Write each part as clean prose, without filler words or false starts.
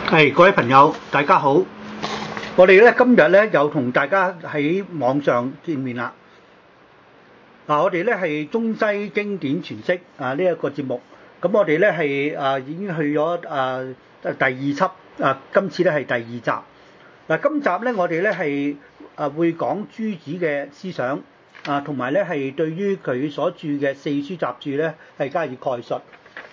各位朋友，大家好。我哋咧今日咧又同大家喺網上見面啦。我哋咧係中西經典詮釋呢一個節目。咁我哋咧係已經去咗第二輯今次咧係第二集。今集咧我哋咧係會講朱子嘅思想同埋咧係對於佢所著嘅四書雜著咧係加以概述。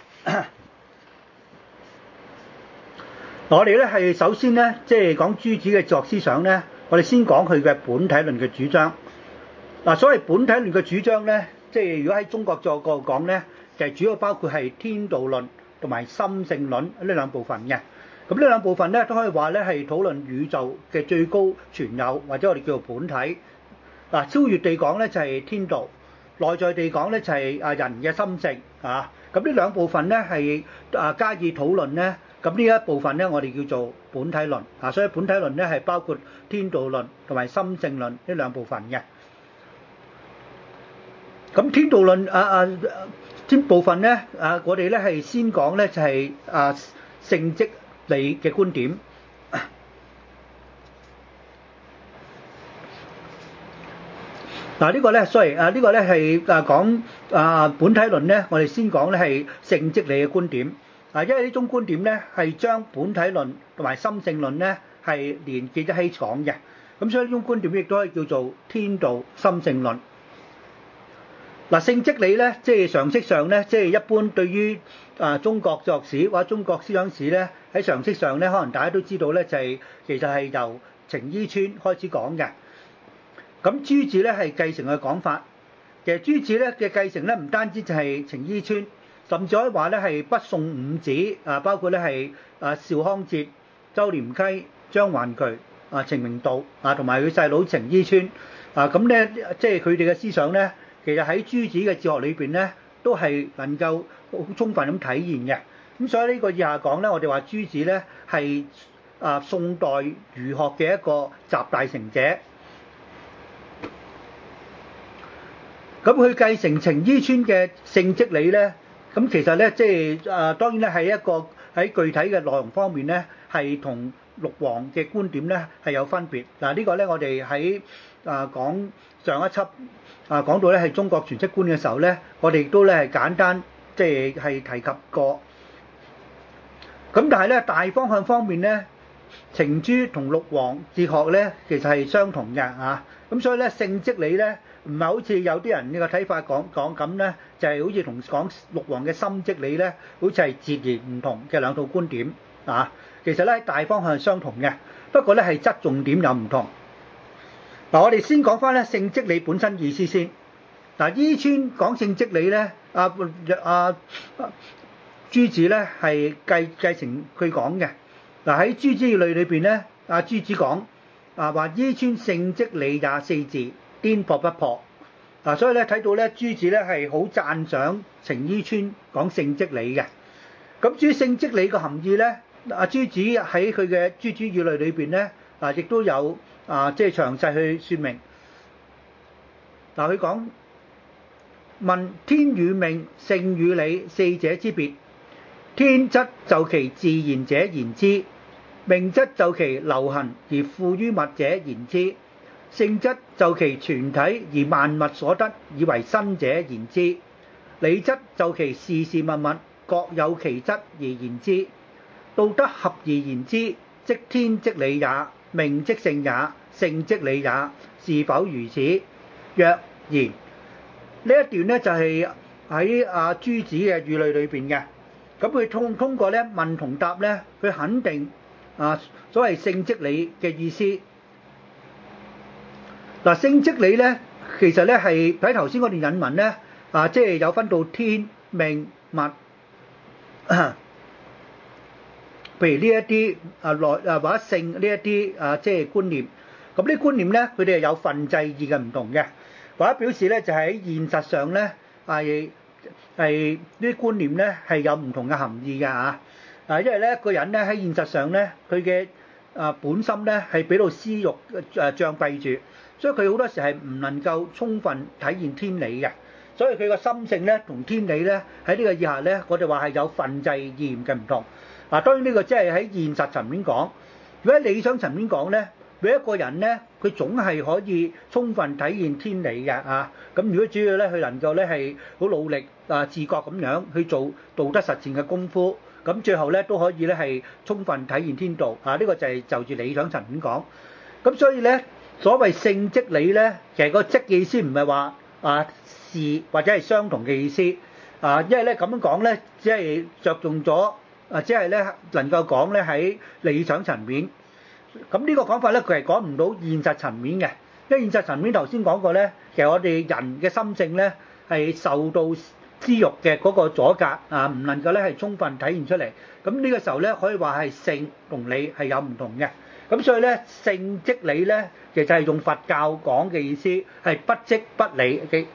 我哋咧係首先咧，即係講朱子嘅哲學思想咧，我哋先講佢嘅本體論嘅主張。所謂本體論嘅主張咧，即係如果喺中國作個講咧，就係主要包括係天道論同埋心性論呢兩部分嘅。咁呢兩部分咧都可以話咧係討論宇宙嘅最高存有，或者我哋叫做本體。超越地講咧就係天道，內在地講咧就係人嘅心性啊。咁呢兩部分咧係加以討論咧。咁呢一部分咧，我哋叫做本體論所以本體論咧係包括天道論同埋心性論呢兩部分嘅。咁天道論部分咧我哋咧係先講咧就係性即理嘅觀點。呢個咧呢個咧係講本體論咧，我哋先講咧係性即理嘅觀點。因為呢種觀點咧係將本體論同埋心性論咧係連結一起講嘅，咁所以呢種觀點亦都可以叫做天道心性論。性即理咧，即係常識上咧，即係一般對於中國哲學史或者中國思想史咧，喺常識上咧，可能大家都知道咧，就係其實係由程伊川開始講嘅。咁朱子咧係繼承佢嘅講法，其實朱子咧嘅繼承咧唔單止就係程伊川。甚至可以話咧係北宋五子包括咧係邵康節、周濂溪、張環渠、程明道同埋佢細佬程伊川咁咧，即係佢哋嘅思想咧，其實喺朱子嘅哲學裏邊咧，都係能夠好充分咁體現嘅。咁所以呢個以下講咧，我哋話朱子咧係宋代儒學嘅一個集大成者。咁佢繼承程伊川嘅性即理咧。咁其實咧，即係當然咧，係一個喺具體嘅內容方面咧，係同陸王嘅觀點咧係有分別。呢個咧，我哋喺講上一輯講到咧係中國詮釋觀嘅時候咧，我哋亦都咧係簡單即係提及過。咁但係咧，大方向方面咧，程朱同陸王哲學咧其實係相同嘅咁所以咧，性即理咧唔係好似有啲人呢個睇法講咁咧，就係好似同講陸王嘅心即理咧，好似係截然唔同嘅兩套觀點其實咧大方向係相同嘅，不過咧係側重點有唔同。我哋先講翻咧性即理本身意思先。伊川講性即理咧，朱子咧係繼承佢講嘅。喺朱子類裏邊咧，朱子講話伊川性即理也四字，顛撲不破。所以咧睇到咧朱子咧係好讚賞程伊川講性即理嘅。咁至於性即理嘅含義咧，朱子喺佢嘅《朱子語類》裏邊咧亦都有即係詳細去說明。佢講問天與命、性與理四者之別。天則就其自然者言之，命則就其流行而附於物者言之，性則就其全體而萬物所得以為身者言之，理則就其事事物物各有其質而言之。道德合而言之，即天即理也，命即性也，性即理也，是否如此？若然。呢一段咧就係喺朱子嘅語類裏邊嘅。咁佢通過咧問同答咧，去肯定所謂性即理嘅意思。性即理咧，其實咧係喺頭先嗰段引文咧即係有分到天、命、物，譬如呢一啲或者性呢一啲即係觀念。咁呢啲觀念咧，佢哋係有分際義嘅唔同嘅，或者表示咧就喺現實上咧係呢啲觀念咧係有唔同嘅含義嘅因為咧一個人咧喺現實上咧佢嘅本心咧係俾到私欲障蔽住，所以佢好多時係唔能夠充分體現天理嘅，所以佢個心性咧同天理咧喺呢個以下咧，我哋話係有分際義嘅唔同。 當然呢個即係喺現實層面講，如果喺理想層面講咧，每一個人咧佢總係可以充分體現天理嘅咁如果主要咧佢能夠咧係好努力自覺咁樣去做道德實踐嘅功夫，咁最後咧都可以咧係充分體現天道呢個就係就住理想層面講。咁所以咧所謂聖即理咧，其實個即嘅意思唔係話是或者係相同嘅意思因為咧咁樣講咧，只係着重咗即係咧能夠講咧喺理想層面。咁呢個講法咧，佢係講唔到現實層面嘅，因為現實層面頭先講過咧，其實我哋人嘅心性咧係受到私欲嘅嗰個阻隔唔能夠咧係充分體現出嚟。咁呢個時候咧，可以話係聖同理係有唔同嘅。咁所以咧，聖即理咧，其實係用佛教講嘅意思，係不即不理嘅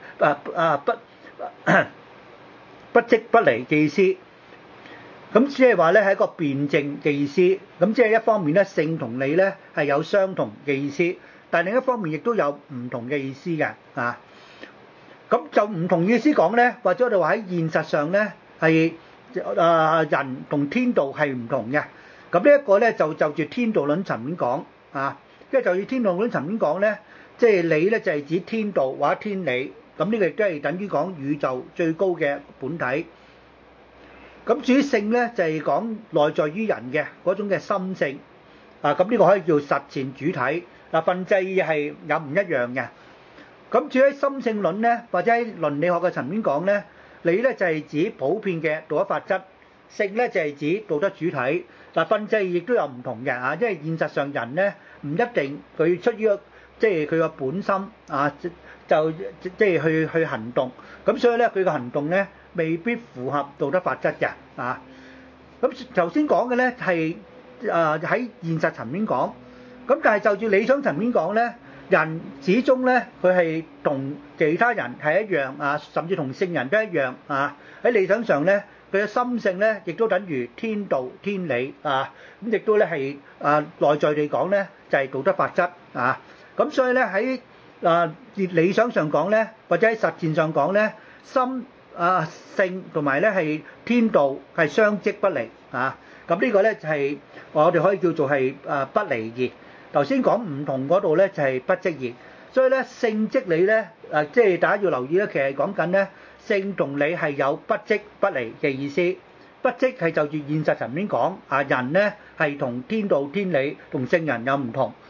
不即不離嘅意思。咁即係話咧係一個辯證嘅意思，咁即係一方面咧聖同理咧係有相同嘅意思，但係另一方面亦都有唔同嘅意思嘅咁就唔同意思講咧，或者我哋話喺現實上咧係人同天道係唔同嘅。咁呢一個咧就住天道論層面講因為就住天道論層面講咧，即係理咧就係指天道或者天理，咁呢個亦都係等於講宇宙最高嘅本體。咁至於聖咧，就係講內在於人嘅嗰種嘅心性咁呢個可以叫實踐主體分際係有唔一樣嘅。咁至於喺心性論咧，或者喺倫理學嘅層面講咧，理咧就係指普遍嘅道德法則，聖咧就係指道德主體分際亦都有唔同嘅因為現實上人咧唔一定佢出於即係佢個本心就即係去行動，咁所以咧佢個行動咧未必符合道德法則嘅咁頭先講嘅咧係喺現實層面講，咁但係就住理想層面講咧，人始終咧佢係同其他人係一樣甚至同聖人都一樣喺理想上咧，佢嘅心性咧亦都等於天道天理咁亦都咧係內在地講咧就係道德法則咁所以咧喺理想上講咧，或者喺實踐上講咧，心性同埋咧係天道係相即不離咁呢個咧就係我哋可以叫做係不離異。頭先講唔同嗰度咧就係不即異，所以咧聖即理咧即係大家要留意咧，其實講緊咧聖同理係有不即不離嘅意思。不即係就住現實層面講人咧係同天道天理同聖人有唔同。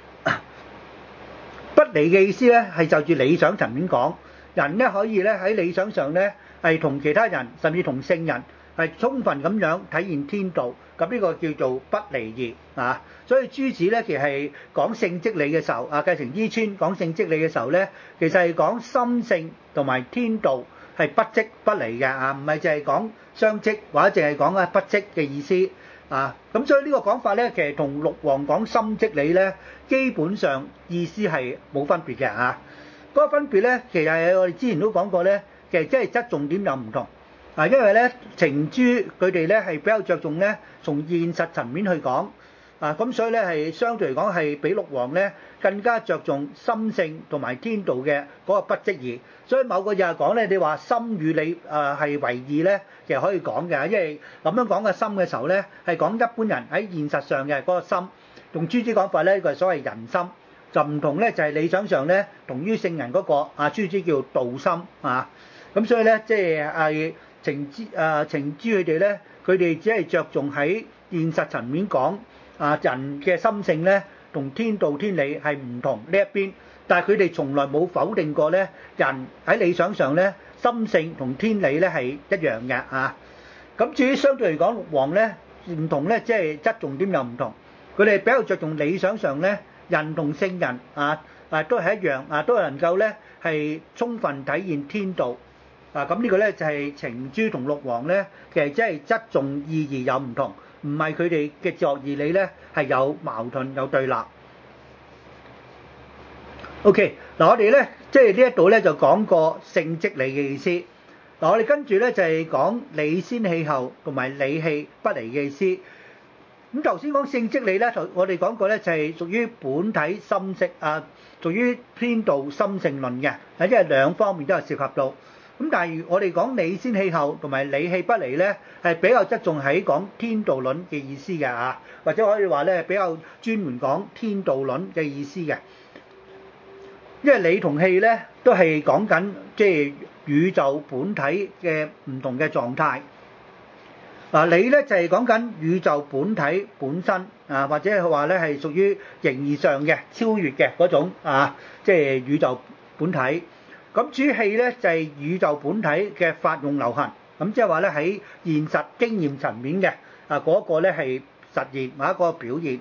不離嘅意思咧係就住理想層面講，人咧可以咧喺理想上咧係同其他人甚至同聖人係充分咁樣體現天道，咁呢個叫做不離異所以朱子咧其實係講聖即理嘅時候繼承伊川講聖即理嘅時候咧，其實係講心性同埋天道係不即不離嘅唔係淨係講相即或者淨係講不即嘅意思咁所以呢個講法咧，其實同陸王講心即理咧，基本上意思係冇分別嘅嗰個分別咧，其實係我哋之前都講過咧，其實即係側重點又唔同因為咧程朱佢哋咧係比較着重咧從現實層面去講咁所以咧係相對嚟講係比陸王咧更加着重心性同埋天道嘅嗰個不即異。所以某個嘢講咧，你話心與理係為異咧，其實可以講嘅，因為咁樣講嘅心嘅時候咧，係講一般人喺現實上嘅嗰個心。用朱子講法咧，佢係所謂人心，就唔同咧就係理想上咧同於聖人嗰個朱子叫道心咁所以咧即係程朱佢哋咧，佢哋只係着重喺現實層面講人嘅心性咧同天道天理係唔同呢一邊，但係佢哋從來冇否定過咧人喺理想上咧心性同天理咧係一樣嘅咁至於相對嚟講，陸王咧唔同咧，即係側重點又唔同，佢哋比較着重理想上咧人同聖人都係一樣都係能夠咧係充分體現天道咁呢個咧就係程朱同陸王咧，其實即係側重意義有唔同，唔係佢哋嘅哲學義理咧係有矛盾有對立。OK 嗱，我哋咧即係呢一度咧就講過聖即理嘅意思。嗱，我哋跟住咧就係講理先氣後同埋理氣不離嘅意思。咁頭先講聖即理咧，我哋講過咧就係屬於本體心性屬於天道心性論嘅，即係兩方面都有涉及到。 咁但係我哋講理先氣候同埋理氣不離咧，係比較側重喺講天道論嘅意思嘅嚇，或者可以話咧比較專門講天道論嘅意思嘅。因為理同氣咧都係講緊即係宇宙本體嘅唔同嘅狀態。嗱，理咧就係講緊宇宙本體本身啊，或者係話咧係屬於形而上嘅超越嘅嗰種啊，即係宇宙本體。咁至於氣咧就係宇宙本體嘅法用流行，咁即係話咧喺現實經驗層面嘅啊嗰個咧係實現某一個表現。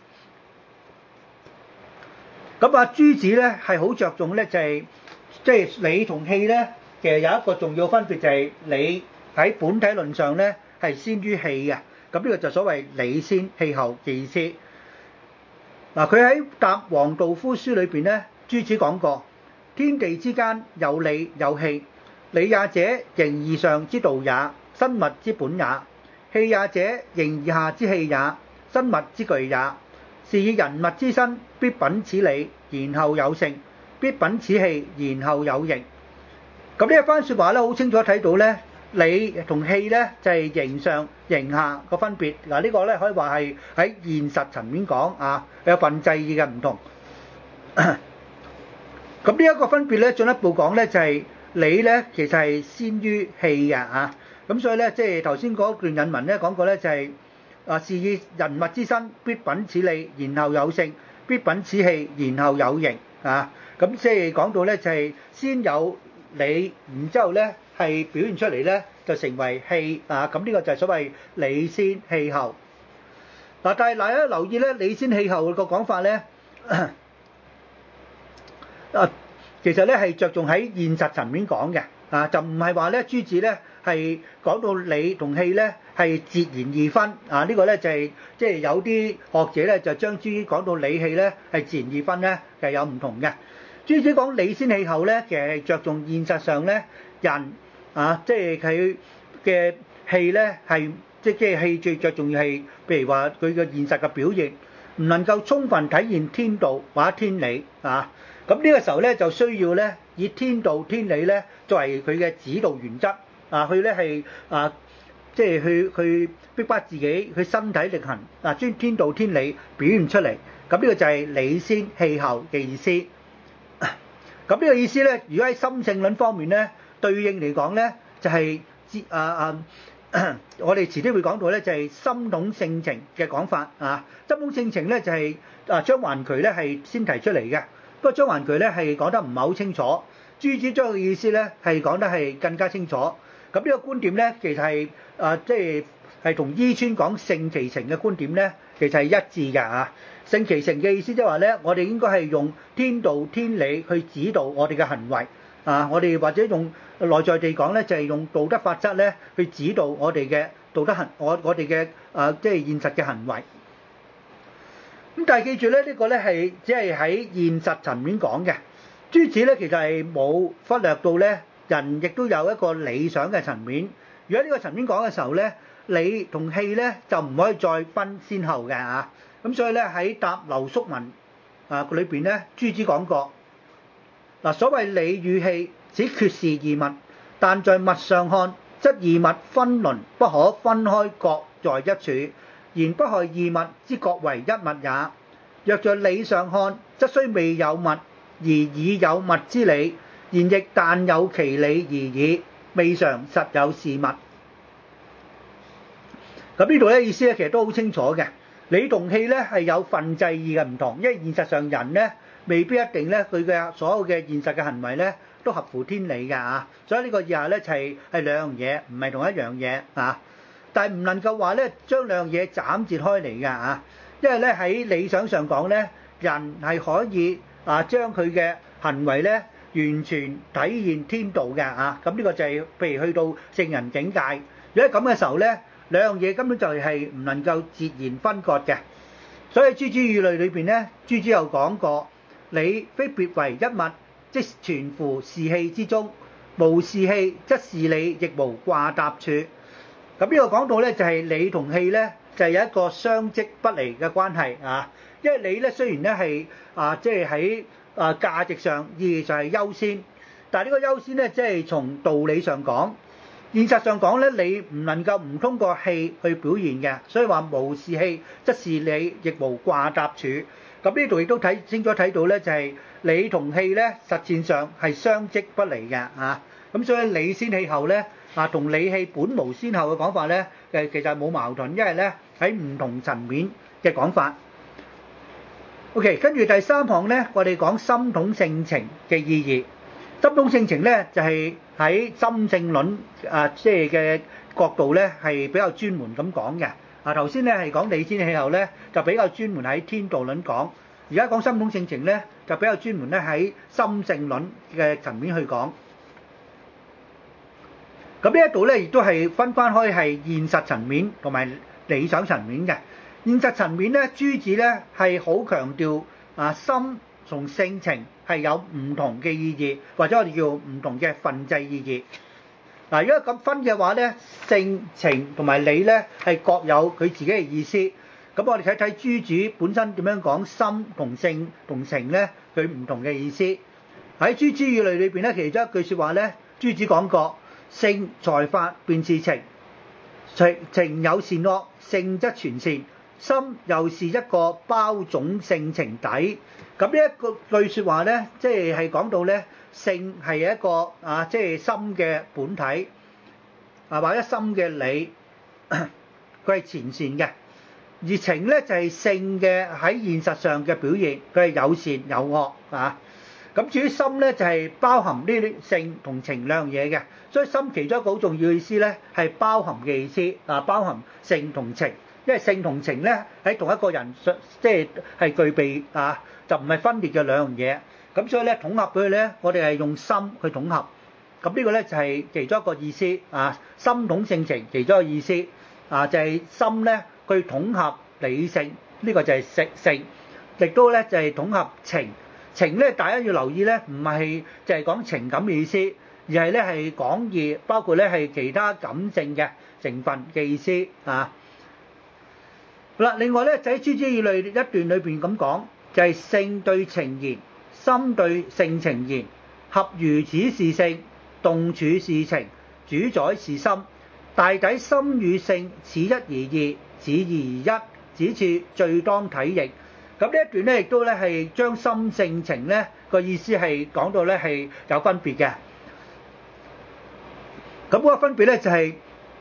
咁啊，朱子咧係好着重咧就係即係理同氣咧，其實有一個重要分別就係理喺本體論上咧係先於氣嘅，咁呢個就所謂理先氣後嘅意思。嗱，佢喺《答王道夫書》裏邊咧，朱子講過：天地之間有理有氣，理也者，形而上之道也，生物之本也；氣也者，形而下之器也，生物之具也。是以人物之身，必稟此理，然後有性；必稟此氣，然後有形。咁呢一番説話咧，好清楚睇到咧，理同氣咧就係形上形下個分別。嗱，呢個咧可以話係喺現實層面講啊，有份際意嘅唔同。咁呢一個分別咧，進一步講咧就係理咧其實係先於氣嘅嚇。咁所以咧，即係頭先嗰段引文咧講過咧就係。是以人物之身，必稟此理，然後有性；必稟此氣，然後有形。啊，咁即係講到咧，就係先有理，然之後咧係表現出嚟咧，就成為氣。啊，咁呢個就係所謂理先氣後。嗱，但係大家留意咧，理先氣後個講法咧，其實咧係着重喺現實層面講嘅。啊，就唔係話咧朱子咧係講到理同氣咧係截然二分啊！呢個咧就係即係有啲學者咧就將朱子講到理氣咧係截然二分咧係有唔同嘅。朱子講理先氣後咧，其實係着重現實上咧人啊，即係佢嘅氣咧係即係氣最着重係，譬如話佢嘅現實嘅表現唔能夠充分體現天道或者天理啊。咁呢個時候咧就需要咧以天道天理咧作為佢嘅指導原則啊，去咧係啊，即係去逼迫自己去身體力行啊，將天道天理表現出嚟。咁呢個就係理先氣後嘅意思。咁呢個意思咧，如果喺心性論方面咧，對應嚟講咧就係我哋遲啲會講到咧，就係心統性情嘅講法啊。心統性情咧就係張環渠咧係先提出嚟嘅。不過張環渠咧係講得唔係好清楚，朱子將佢嘅意思咧係講得係更加清楚。咁呢個觀點咧其實係即係同伊川講性其情嘅觀點咧，其實係一致㗎啊。性其情嘅意思即係話咧，我哋應該係用天道天理去指導我哋嘅行為啊。我哋或者用內在地講咧，就係用道德法則咧去指導我哋嘅道德行，我哋嘅即係現實嘅行為。咁但係記住咧，呢個咧係只係喺現實層面講嘅。朱子咧其實係冇忽略到咧，人亦都有一個理想嘅層面。如果呢個層面講嘅時候咧，理同氣咧就唔可以再分先後嘅啊。咁所以咧喺答劉叔文裏邊咧，朱子講過嗱，所謂理與氣，只決是二物，但在物上看，則二物分倫，不可分開各在一處。然不害二物之各為一物也。若在理上看，則雖未有物，而已有物之理，然亦但有其理而已，未嘗實有是物。咁呢度咧意思咧其實都好清楚嘅。理同氣咧係有份際意嘅唔同，因為現實上人咧未必一定咧佢嘅所有嘅現實嘅行為咧都合乎天理嘅啊。所以呢個以下咧就係兩樣嘢，唔係同一樣嘢啊。但係唔能夠話咧將兩樣嘢斬截開嚟㗎啊，因為咧喺理想上講咧，人係可以將佢嘅行為咧完全體現天道嘅啊。咁呢個就係譬如去到聖人境界，如果咁嘅時候咧，兩樣嘢根本就係唔能夠截然分割嘅。所以《諸子語類》裏邊咧，朱子有講過：理非別為一物，即全乎是氣之中；無是氣，則是理亦無掛搭處。咁呢個講到咧就係理同氣咧就係有一個相即不離嘅關係啊。因為理咧雖然咧係即係喺價值上意義上係優先， 但係呢個優先咧，即係從道理上講，現實上講咧，你唔能夠唔通過氣去表現嘅，所以話無是氣，則是理，亦無掛搭處。咁呢度亦都清楚睇到咧，就係理同氣咧，實踐上係相即不離嘅啊。咁所以理先氣後咧，同理氣本無先後嘅講法咧，其實冇矛盾，因為咧喺唔同層面嘅講法。OK， 跟住第三項咧，我哋講心統性情嘅意義。心統性情咧就係喺心性論即係嘅角度咧係比較專門咁講嘅。頭先咧係講理先氣候咧，就比較專門喺天道論講。而家講心統性情咧，就比較專門咧喺心性論嘅層面去講。咁呢一度咧亦都係分翻開係現實層面同埋理想層面嘅。現實層面咧，朱子咧係好強調心同性情係有唔同嘅意義，或者我哋叫唔同嘅分際意義。如果咁分嘅話咧，性情同埋理咧係各有佢自己嘅意思。咁我哋睇睇朱子本身點樣講心同性同情咧，佢唔同嘅意思。喺朱子語類裏邊咧，其中一句説話咧，朱子講過：性財法便是情，情有善惡，性則全善。心又是一個包總性情底。咁呢一個句説話咧，即係講到咧，性係一個即係心嘅本體或者心嘅理，佢係前善嘅。而情咧就係性嘅喺現實上嘅表現，佢係有善有惡啊。咁至於心咧就係包含呢啲性同情兩樣嘢嘅，所以心其中一個好重要嘅意思咧係包含嘅意思包含性同情。因為性同情咧喺同一個人即係具備就唔係分裂嘅兩樣嘢。咁所以咧統合佢咧，我哋係用心去統合。咁呢個咧就係其中一個意思心統性情其中一個意思就係心咧去統合理性，呢個就係性，亦都咧就係統合情。情咧大家要留意咧，唔係就係講情感嘅意思，而係咧係廣義，包括咧係其他感性嘅成分嘅意思好啦，另外咧就喺朱子語類一段裏邊咁講，就係性對情言，心對性情言，合如子是性，動處是情，主宰是心。大抵心與性此一而二，此二而一，此處最當體譯。咁呢一段咧亦都咧係將心性情咧個意思係講到咧係有分別嘅。咁嗰個分別咧就係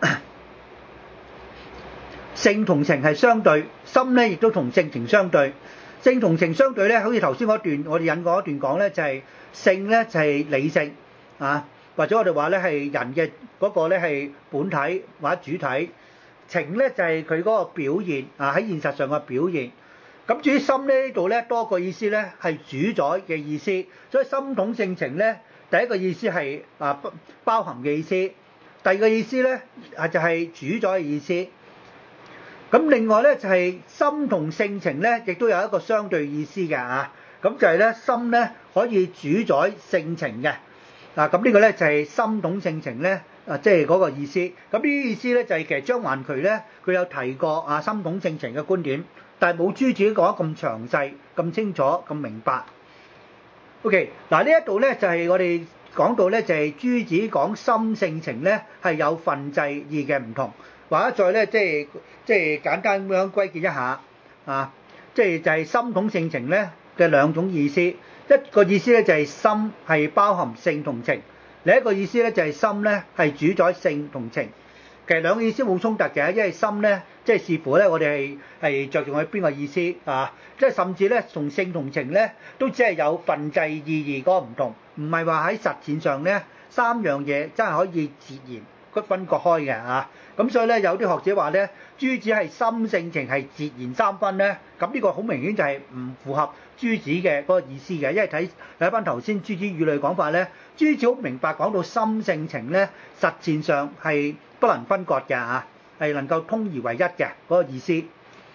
性同情係相對，心咧亦都同性情相對。性同情相對咧，好似頭先嗰段我哋引過一段講咧，就係性咧就係理性或者我哋話咧係人嘅嗰個咧係本體或者主體，情咧就係佢嗰個表現喺現實上嘅表現。咁至於心呢度咧多個意思咧係主宰嘅意思，所以心統性情咧第一個意思係包含嘅意思，第二個意思咧就係主宰嘅意思。咁另外咧就係心同性情咧亦都有一個相對意思嘅咁就係咧心咧可以主宰性情嘅咁呢個咧就係心統性情咧即係嗰個意思。咁呢啲意思咧就係其實張環渠咧佢有提過心統性情嘅觀點，但係冇朱子講得咁詳細、咁清楚、咁明白。OK， 呢一度咧就係我哋講到咧就係朱子講心性情咧係有分際意嘅唔同，或者再咧即係簡單咁樣歸結一下即係就係心統性情咧嘅兩種意思。一個意思咧就係心係包含性同情，另一個意思咧就係心咧係主宰性同情。其實兩個意思冇衝突嘅，因為心咧即係視乎咧我哋係着重喺邊個意思即係甚至咧同性同情咧都只係有分際意義嗰個唔同，唔係話喺實踐上咧三樣嘢真係可以截然分割開嘅咁所以咧有啲學者話咧朱子係心性情係截然三分咧，咁呢個好明顯就係唔符合朱子嘅嗰個意思嘅，因為睇翻頭先朱子語類講法咧，朱子好明白講到心性情咧實踐上係不能分割嘅係能夠通而為一嘅嗰個意思。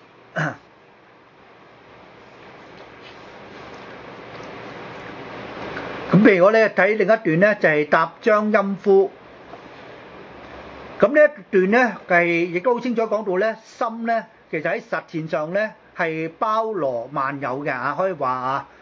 咁譬如我咧睇另一段咧就係答張欽夫。咁呢一段咧係亦都好清楚講到咧心咧其實喺實踐上咧係包羅萬有嘅可以話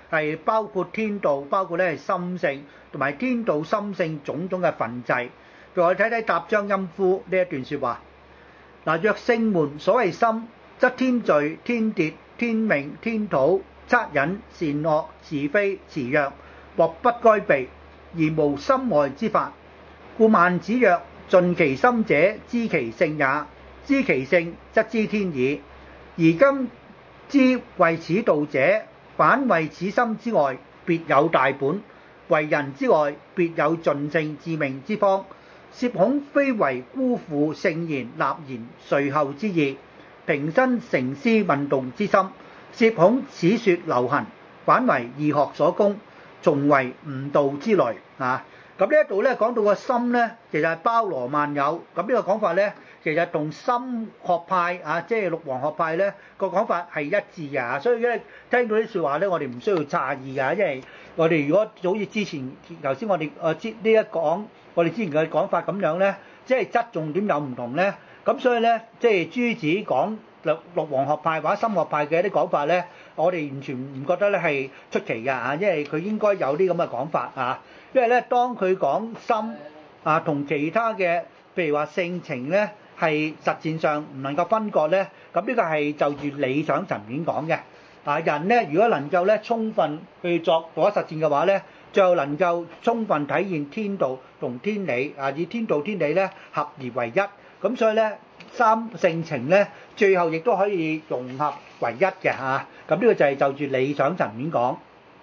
係包括天道，包括咧係心性，同埋天道心性種種嘅分際。譬如我哋睇睇《答張陰夫》呢一段説話。嗱，若聖門所謂心，則天序、天秩、天命、天土、惻隱、善惡、是非、辭讓，莫不該備，而無心外之法。故孟子曰：盡其心者，知其性也。知其性，則知天矣。而今之為此道者，反為此心之外，別有大本；為人之外，別有盡性致命之方。涉恐非為辜負聖賢立言隨後之意，平生成思運動之心。涉恐此説流行，反為義學所攻，從為誤導之類啊！咁呢一度咧講到個心咧，其實係包羅萬有。咁呢個講法咧，其實同心學派啊，即係六王學派咧個講法係一致嘅。所以咧聽到啲説話咧，我哋唔需要詫異㗎，因為我哋如果好似之前頭先我哋呢一講，我哋之前嘅講法咁樣咧，即係側重點有唔同咧。咁所以咧，即係朱子講六王學派或者心學派嘅一啲講法咧，我哋完全唔覺得咧係出奇㗎嚇，因為佢應該有啲咁嘅講法啊。因為咧，當佢講心啊，同其他嘅譬如話性情咧，係實踐上唔能夠分割咧，咁呢個係就住理想層面講嘅。啊，人咧如果能夠咧充分去做實踐嘅話咧，最後能夠充分體現天道同天理啊，以天道天理咧合而為一。咁所以咧，三性情咧，最後亦都可以融合為一嘅嚇。咁呢個就係就住理想層面講。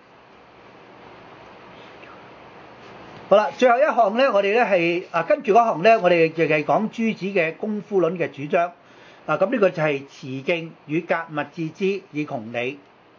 好啦，最後一項咧，我哋咧係跟住嗰項咧，我哋就係講朱子嘅功夫論嘅主張。咁呢個就係持徑與格物致知以窮理。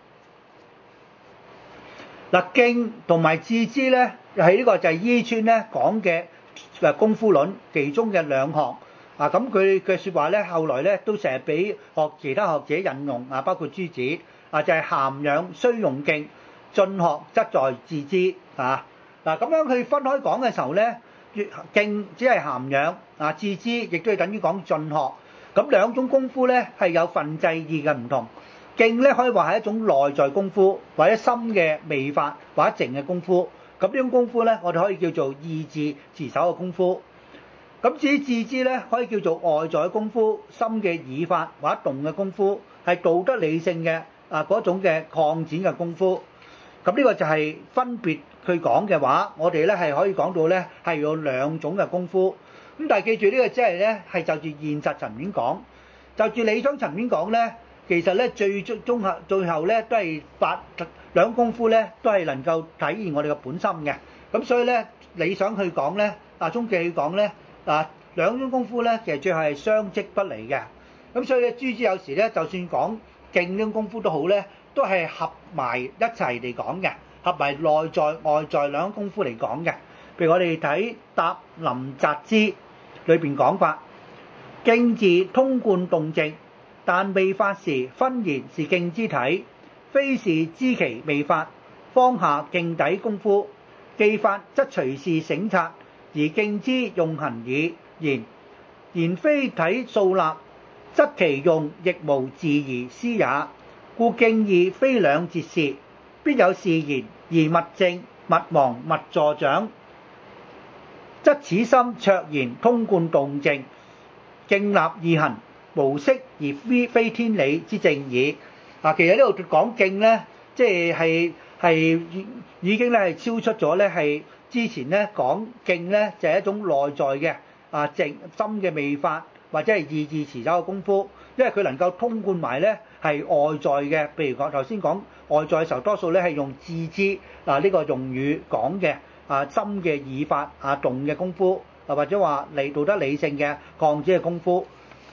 嗱，徑同埋致知咧，係呢個就係伊川咧講嘅功夫論其中嘅兩項。咁佢嘅説話咧，後來咧都成日俾其他學者引用包括朱子就係涵養須用徑，進學則在致知嗱，咁樣去分開講嘅時候咧，徑只係涵養致知亦都係等於講進學。咁兩種功夫咧係有分際意嘅唔同。徑咧可以話係一種內在功夫，或者心嘅微法，或者靜嘅功夫。咁呢種功夫咧，我哋可以叫做意志持守嘅功夫。咁至於致知咧，可以叫做外在嘅功夫，心嘅意法或者動嘅功夫，係道德理性嘅嗰種嘅擴展嘅功夫。咁呢個就係分別去講嘅話，我哋咧係可以講到咧係有兩種嘅功夫。咁但係記住呢個即係咧係就住現實層面講，就住理想層面講咧，其實咧最後咧都係兩功夫咧都係能夠體現我哋嘅本心嘅。咁所以咧理想去講咧終極去講咧兩種功夫咧其實最後係相即不離嘅。咁所以咧朱子有時咧就算講徑呢種功夫都好咧，都係合埋一齊嚟講嘅，合埋內在外在兩種功夫嚟講嘅。譬如我哋睇《答林札之》裏邊講法，徑字通貫動靜，但未發時分然是徑之體，非是知其未發，方下徑底功夫。既發則隨事省察，而徑之用行矣。然非體數立，則其用亦無自而思也。故徑義非兩節事，必有事言，而物證、物忘、物助長，則此心卓然通貫動靜，徑立意行，無色而非天理之正矣。其實呢度講徑咧，即係已經咧係超出咗咧係之前咧講徑咧就係一種內在嘅靜心嘅未發或者係意志持守嘅功夫，因為佢能夠通貫埋咧係外在嘅，譬如講頭先講外在嘅時候，多數咧係用致知呢個用語講嘅心嘅意法動嘅功夫或者話道德理性嘅擴展嘅功夫。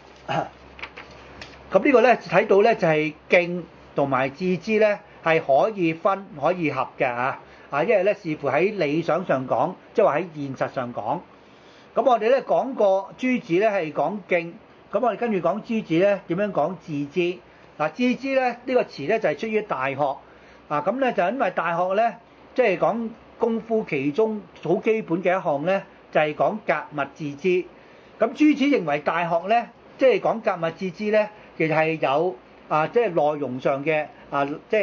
咁呢個咧睇到咧就係徑同埋致知咧係可以分可以合嘅因為咧視乎喺理想上講，即係話喺現實上講。咁我哋咧講過朱子咧係講徑，咁我哋跟住講朱子咧點樣講致知。致知咧呢個詞咧就係出於大學咁咧就因為大學咧即係講功夫其中好基本嘅一項咧就係講格物致知。咁朱子認為大學咧即係講格物致知咧，其實係有即係內容上嘅即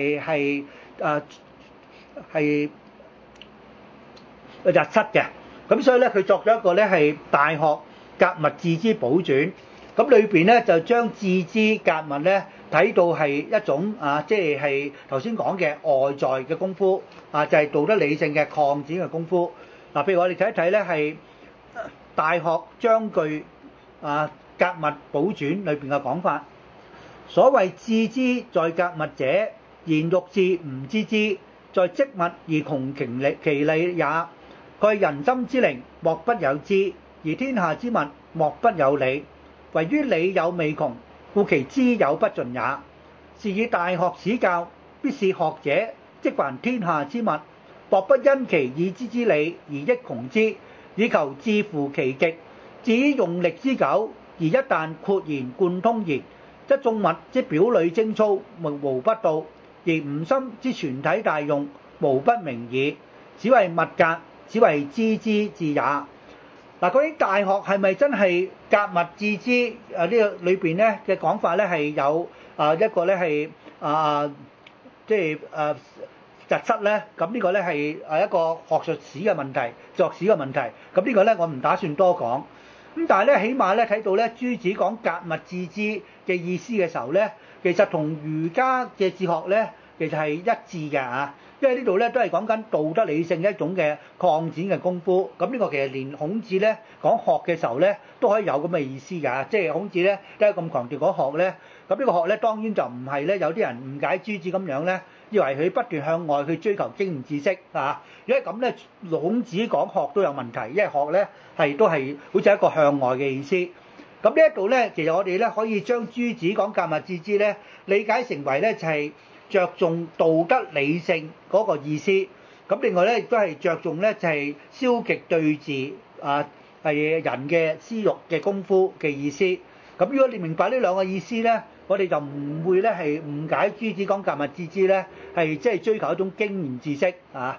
係日出嘅。咁所以咧，佢作咗一個咧係大學格物致知寶傳，咁裏邊咧就將致知格物咧睇到係一種即係頭先講嘅外在嘅功夫就係道德理性嘅擴展嘅功夫。譬如我哋睇一睇咧係大學章句格物寶傳裏邊嘅講法，所謂致知在格物者，言欲志吾知之，在積物而窮其理也。蓋人心之靈，莫不有知；而天下之物，莫不有理。唯於理有未窮，故其知有不盡也。是以大學始教，必是學者，即凡天下之物，莫不因其已知之理而益窮之，以求致乎其極。至於用力之久，而一旦豁然貫通焉，則眾物之表裏精粗，無不到；而吾心之全體大用，無不明矣。此謂物格，此謂知之至也。究竟大學係咪真係格物致知？呢個裏邊咧嘅講法咧係有一個咧係即係日出咧。咁呢個咧係一個學術史嘅問題、作史嘅問題。咁呢個咧我唔打算多講。咁但係咧，起碼咧睇到咧，朱子講格物致知嘅意思嘅時候咧，其實同儒家嘅哲學咧，其實係一致嘅。因為呢度咧都係講緊道德理性一種嘅擴展嘅功夫。咁呢個其實連孔子咧講學嘅時候咧，都可以有咁嘅意思㗎。即係孔子咧都係咁強調講學咧。咁呢個學咧當然就唔係咧有啲人誤解朱子咁樣咧，以為佢不斷向外去追求經驗知識如果咁咧，孔子講學都有問題，因為學咧都係好似一個向外嘅意思。咁呢一度咧，其實我哋咧可以將朱子講格物致知咧理解成為咧就係着重道德理性嗰個意思。咁另外咧亦都係着重咧就係消極對治係人嘅私欲嘅功夫嘅意思。咁如果你明白呢兩個意思咧，我哋就唔會咧係誤解朱子講格物致知咧係即係追求一種經驗知識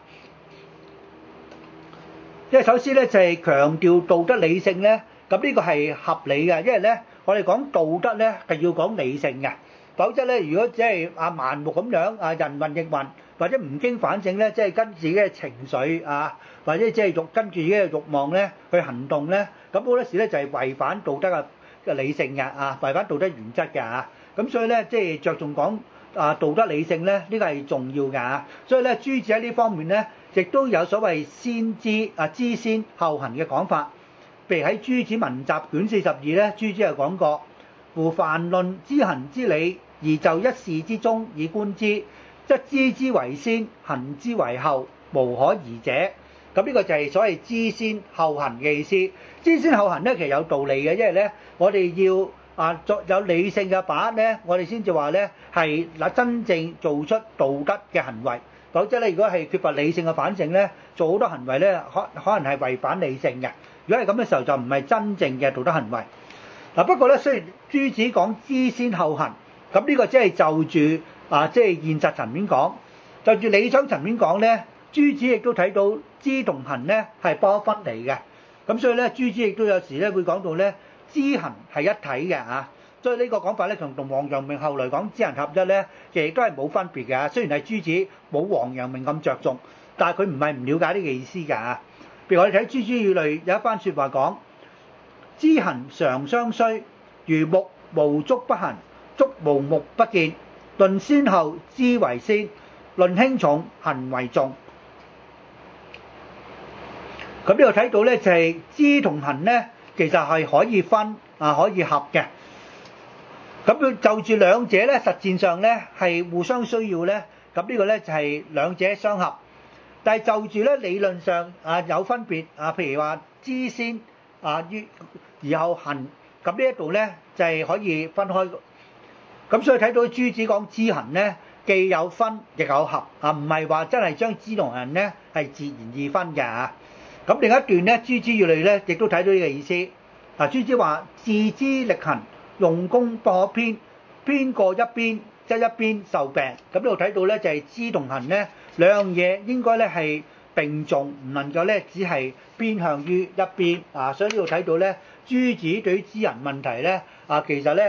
因為首先咧就係強調道德理性咧，咁呢個係合理嘅，因為咧我哋講道德咧係要講理性嘅，否則咧如果只係盲目咁樣人云亦云，或者唔經反省咧，即係跟自己嘅情緒或者即係跟住自己嘅慾望咧去行動咧，咁好多時咧就係違反道德嘅理性嘅違反道德原則嘅咁所以咧即係着重講道德理性咧，呢個係重要嘅所以咧朱子喺呢方面咧，亦都有所謂先知知先後行嘅講法。譬如喺《朱子文集》卷42咧，朱子有講過：夫凡論知行之理，而就一事之中以觀之，則知之為先，行之為後，無可疑者。咁呢個就係所謂知先後行嘅意思。知先後行咧，其實有道理嘅，因為咧我哋要有理性嘅把握咧，我哋先至話咧係真正做出道德嘅行為。否則咧，如果係缺乏理性嘅反省咧，做好多行為咧，可能係違反理性嘅。如果係咁嘅時候，就唔係真正嘅道德行為。不過咧，雖然朱子講知先後行，咁呢個即係就住即係現實層面講，就住理想層面講咧，朱子亦都睇到知同行咧係不可分離嘅。咁所以咧，朱子亦都有時咧會講到咧知行係一體嘅所以呢個講法咧，同王陽明後來講知行合一咧，其實都係冇分別嘅。雖然係朱子冇王陽明咁着重，但係佢唔係唔了解呢個意思㗎。譬如我哋睇《諸子語類》有一番説話講：知行常相須，如目無足不行，足無目不見。論先後，知為先；論輕重，行為重。咁呢度睇到咧，就係知同行咧，其實係可以分可以合嘅。咁佢就住兩者咧，實踐上咧係互相需要咧。咁呢個咧就係兩者相合。但係就住咧理論上有分別譬如話知先而後行，咁呢一度咧就係可以分開。咁所以睇到朱子講知行咧，既有分亦有合唔係話真係將知同行咧係自然二分嘅咁另一段咧，《諸子語類》咧亦都睇到呢個意思。朱子話：自知力行，用功不可偏，偏過一邊，則一邊受病。咁呢度睇到咧就係知同行咧兩樣嘢應該咧係並重，唔能夠咧只係偏向於一邊所以呢度睇到咧，朱子對於知行問題咧其實咧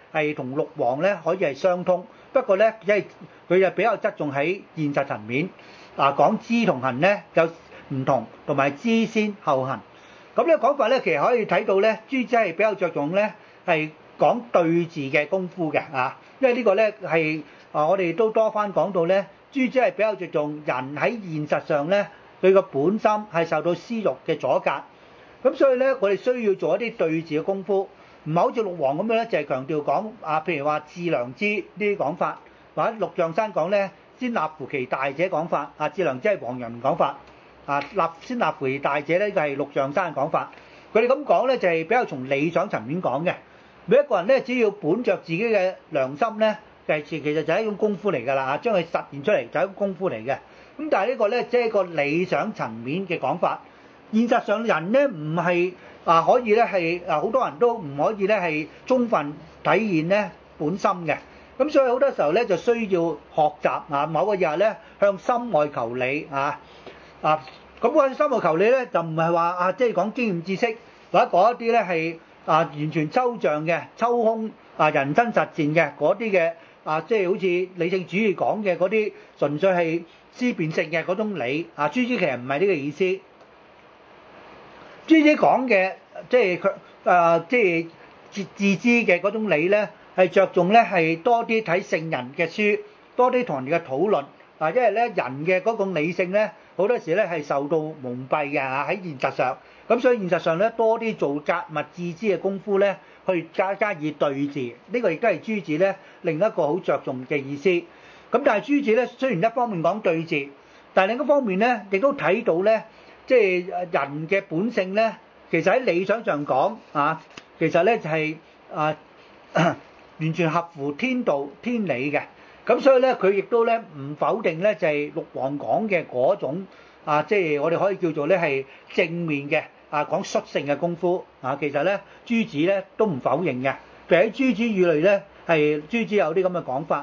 係同六王咧可以係相通，不過咧即係佢就比較側重喺現實層面，講知同行咧有唔同，同埋知先後行。咁呢個講法咧，其實可以睇到咧，朱子係比較着重咧係講對治嘅功夫嘅因為呢個咧係我哋都多番講到咧，朱子係比較着重人喺現實上咧，佢個本心係受到私欲嘅阻隔，咁所以咧我哋需要做一啲對治嘅功夫，唔係好似六王咁樣咧，就係強調講譬如話致良知呢啲講法，或者陸象山講咧先立乎其大者講法，致良知係黃仁講法。先立乎其大者咧，呢個係陸象山嘅講法。佢哋咁講咧，就係比較從理想層面講嘅。每一個人咧，只要本着自己嘅良心咧，其實就係一種功夫嚟㗎啦，將佢實現出嚟就係一種功夫嚟嘅。咁但係呢個咧，即係個理想層面嘅講法。現實上人咧唔係可以咧係好多人都唔可以咧係充分體現咧本心嘅。咁所以好多時候咧就需要學習某個日咧向心外求理咁我心外求理咧，就唔係話即係講經驗知識，或者講一啲咧係完全抽象嘅、抽空人生實踐嘅嗰啲嘅即係好似理性主義講嘅嗰啲純粹係思辨性嘅嗰種理朱子其實唔係呢個意思。朱子講嘅即係自知嘅嗰種理咧，係着重咧係多啲睇聖人嘅書，多啲同人哋嘅討論因為咧人嘅嗰種理性咧。好多時咧係受到蒙蔽嘅喺現實上，咁所以現實上咧多啲做格物致知嘅功夫咧，去加以對治，呢個亦都係朱子咧另一個好着重嘅意思。咁但係朱子咧雖然一方面講對治，但係另一方面咧亦都睇到咧，即係人嘅本性咧，其實喺理想上講其實咧就係完全合乎天道天理嘅。咁所以咧，佢亦都咧唔否定咧，就係六王講嘅嗰種即係我哋可以叫做咧係正面嘅講率性嘅功夫其實咧，朱子咧都唔否認嘅。譬如喺《朱子語類》咧，係朱子有啲咁嘅講法。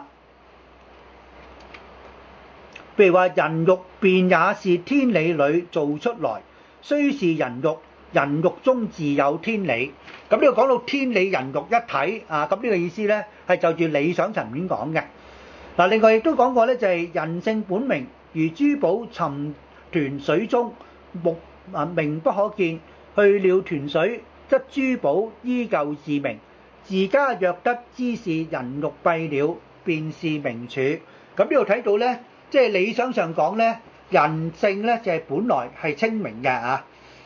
譬如話人欲便也是天理裏造出來，雖是人欲，人欲中自有天理。咁呢個講到天理人欲一體咁呢個意思咧係就住理想層面講嘅。另外亦都講過咧，就係人性本明，如珠寶沉湍水中，明不可見。去了湍水，則珠寶依舊自明。自家若得知是人欲蔽了，便是明處。咁呢度睇到咧，即係理想上講咧，人性咧就係本來係清明嘅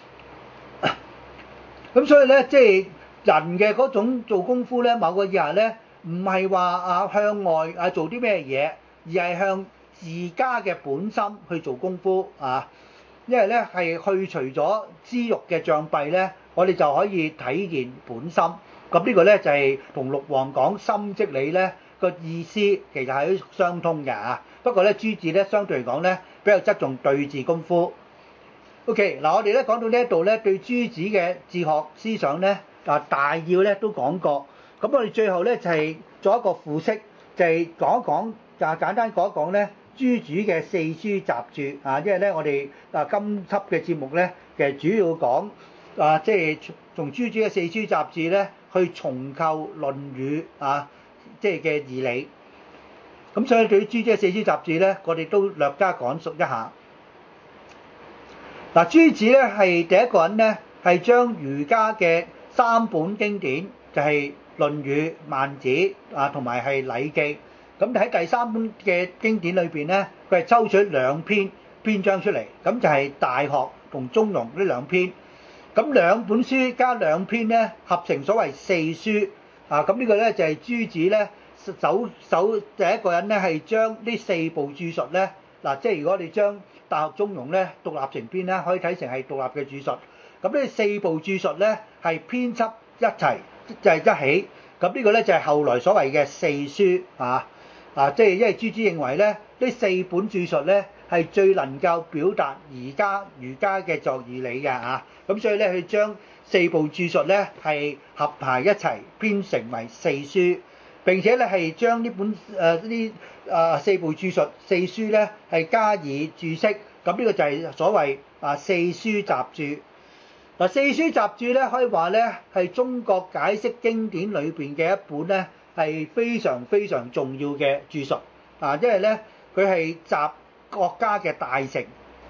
咁所以咧，即係人嘅嗰種做功夫咧，某個意義咧。唔係話向外做啲咩嘢，而係向自家嘅本心去做功夫因為咧係去除咗私欲嘅障蔽咧，我哋就可以體現本心。咁呢個咧就係同六王講心即理咧個意思其實係相通嘅不過咧朱子咧相對嚟講咧比較側重對治功夫。OK 嗱，我哋咧講到呢一度咧，對朱子嘅哲學思想咧大要咧都講過。咁我哋最後咧就係做一個複釋，就係講一講簡單講一講咧朱子嘅四書雜著因為咧我哋今輯嘅節目咧其實主要講即係從朱子嘅四書雜著咧去重構《論語》即係嘅義理。咁所以對於朱子嘅四書雜著咧，我哋都略加講述一下。朱子咧係第一個人咧係將儒家嘅三本經典就係《論語》、《孟子》同埋係《禮記》。咁喺第三本嘅經典裏邊咧，佢係抽取兩篇章出嚟，咁就係《大學》同《中庸》呢兩篇。咁兩本書加兩篇咧，合成所謂四書。咁呢個咧就係朱子咧首第一個人咧係將呢四部著述咧即係如果我哋將《大學》、《中庸》咧獨立成篇咧，可以睇成係獨立嘅著述。咁呢四部著述咧係編輯一齊。就係一起，咁呢個咧就係後來所謂嘅四書即係因為朱子認為咧，呢四本著述咧係最能夠表達儒家嘅作義理嘅咁所以咧佢將四部著述咧係合排一齊編成為四書，並且咧係將呢本四部著述四書咧係加以注釋，咁呢個就係所謂四書雜著。四書雜著咧，可以話咧係中國解釋經典裏邊嘅一本咧係非常非常重要嘅著述啊，因為咧佢係集國家嘅大成。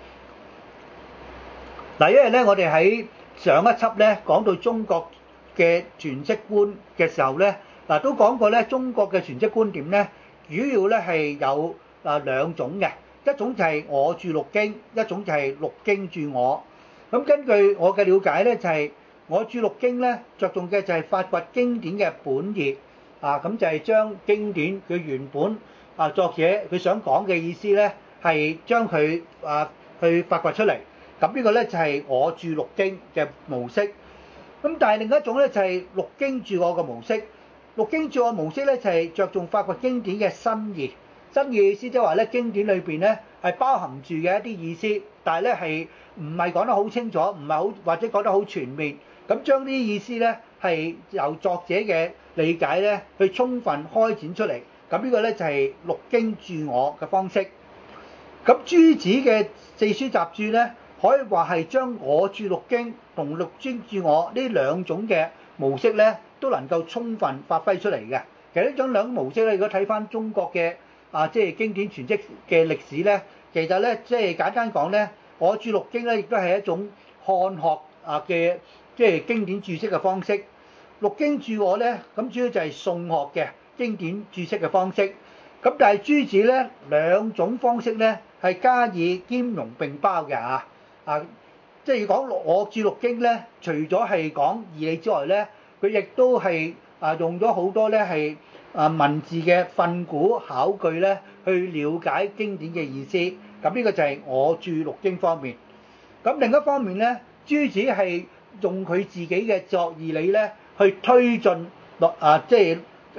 嗱，因為咧我哋喺上一輯咧講到中國嘅詮釋觀嘅時候咧，都講過咧中國嘅詮釋觀點咧，主要咧係有兩種嘅，一種就係我著六經，一種就係六經著我。咁根據我嘅了解咧，就係我著六經咧，着重嘅就係發掘經典嘅本意咁就係將經典佢原本作者佢想講嘅意思咧，係將佢去發掘出嚟。咁呢個咧就係我著六經嘅模式。咁但係另一種咧就係六經著我嘅模式。六經著我模式咧就係着重發掘經典嘅新意。新嘅意思即係話咧經典裏邊咧係包含住嘅一啲意思，但係咧係唔係講得好清楚，唔係好或者講得好全面。咁將呢啲意思咧係由作者嘅理解咧去充分開展出嚟。咁呢個咧就係六經著我嘅方式。咁朱子嘅四書雜著咧，可以話係將我著六經同六經著我呢兩種嘅模式咧，都能夠充分發揮出嚟嘅。其實呢種兩種模式咧，如果睇翻中國嘅即係經典詮釋嘅歷史咧，其實咧即係簡單講咧，我著六經咧亦都係一種漢學嘅即係經典注釋嘅方式。六經著我咧，咁主要就係宋學嘅經典注釋嘅方式。咁但係朱子咧兩種方式咧係加以兼容並包嘅即係要講我著六經咧，除咗係講義理之外咧，佢亦都係用咗好多咧係文字嘅訓詁考據咧，去了解經典嘅意思。咁呢個就係我著六經方面。咁另一方面咧，朱子係用佢自己嘅作義理咧，去推進即係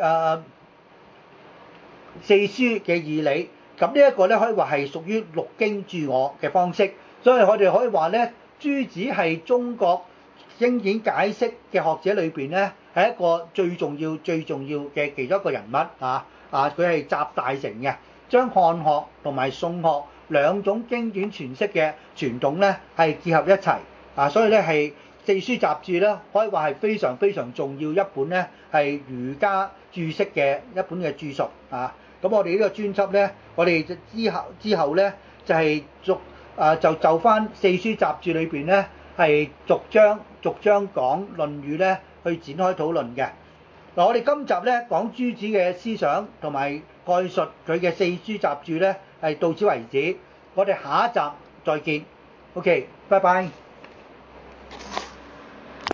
四書嘅義理。咁呢一個咧可以話係屬於六經著我嘅方式。所以我哋可以話咧，朱子係中國經典解釋嘅學者裏邊咧，係一個最重要嘅其中一個人物佢係集大成嘅，將漢學同埋宋學兩種經典詮釋嘅傳統咧係結合一齊所以咧係四書雜著咧，可以話係非常非常重要一本咧係儒家注釋嘅一本嘅著述咁我哋呢個專輯咧，我哋之後咧就係就翻四書雜著裏邊咧係逐章講《論語》咧去展開討論嘅。我哋今集咧講朱子嘅思想同埋概述佢嘅四書雜著咧係到此為止。我哋下一集再見。OK，拜拜。